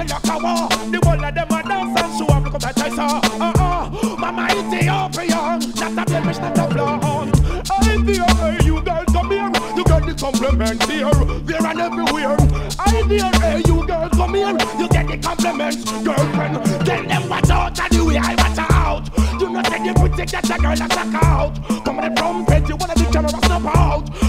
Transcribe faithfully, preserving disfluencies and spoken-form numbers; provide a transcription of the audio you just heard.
like a war. The whole of them a dance and show up because I try so. Uh uh, Mama Ethiopia, not a blemish, not a flaw. I hear you girls come here, you get the compliments here, there and everywhere. I hear hey, you girls come here, you get the compliments, girlfriend. Tell them watch out and the way I watch out. You not say the pretty get a girl a check out. Come on the trumpet, you wanna the camera snap out.